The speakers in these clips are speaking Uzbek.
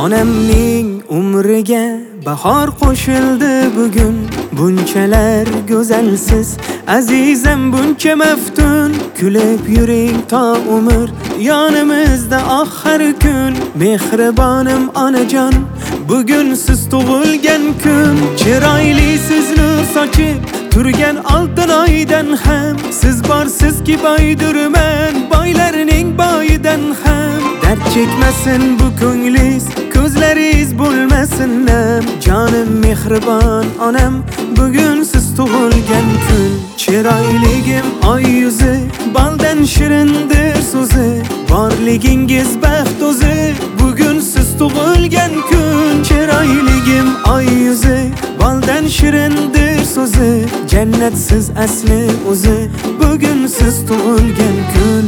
Onamning umriga bahor qo'shildi bugun. Bunchalar go'zalsiz azizam, buncha maftun. Kulib yuring to umr yonimizda oxir kun. Mehribonim onajon, bugun siz tug'ilgan kun. Chiroyli siz nur sochib turgan oltin oydan ham. Siz borsizki boydurman boylarning boyidan ham. Dard chekmasin bu ko'nglingiz, ko'zlaringiz bo'lmasin nam. Jonim mehribon onam, bugun siz tug'ilgan kun. Chiroyligim oy yuzi, baldan shirindir so'zi. Borligingiz baxt o'zi, bugun siz tug'ilgan kun. Chiroyligim oy yuzi, baldan shirindir so'zi. Jannatsiz asli o'zi, bugun siz tug'ilgan kun.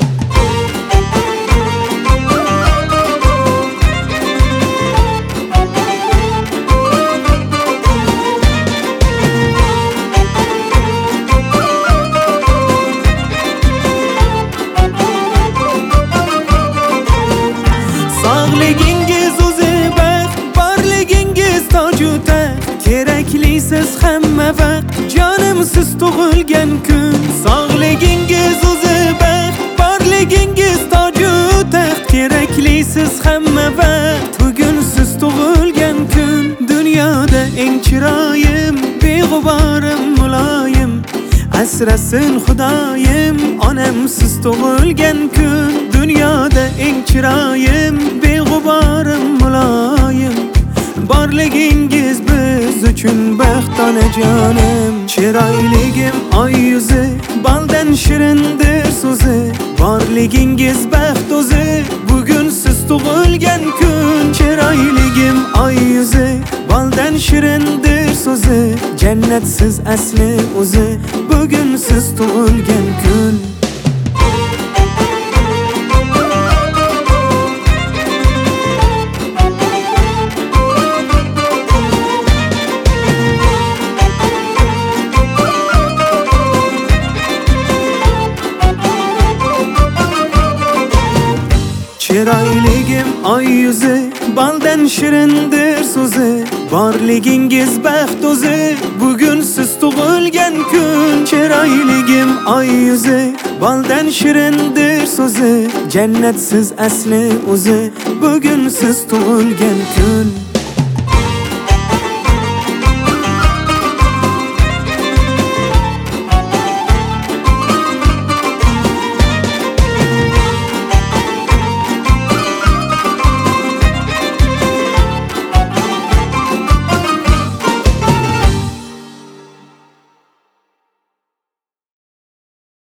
Sog'ligingiz o'zi baxt, borligingiz toju taxt. Keraklisiz hamma vaqt, jonim siz tug'ilgan kun. Sog'ligingiz o'zi baxt, borligingiz toju taxt. Keraklisiz hamma vaqt, bugun siz tug'ilgan kun. Dunyoda eng chiroyim, beg'uborim muloyim. Asrasin Xudoyim, onam siz tug'ilgan kun. Dunyoda eng chiroyim, beg'uborim muloyim. Borligingiz biz uchun baxt onajonim. Chiroyligim oy yuzi, baldan shirindir so'zi. Borligingiz baxt o'zi, bugun siz tug'ilgan kun. Chiroyligim oy yuzi, baldan shirindir so'zi. Jannatsiz asli o'zi, bugun siz tug'ilgan kun. Chiroyligim oy yuzi, baldan shirindir so'zi. Borligingiz baxt o'zi, bugun siz tug'ilgan kun. Chiroyligim oy yuzi, baldan shirindir so'zi. Jannatsiz asli o'zi, bugun siz tug'ilgan kun.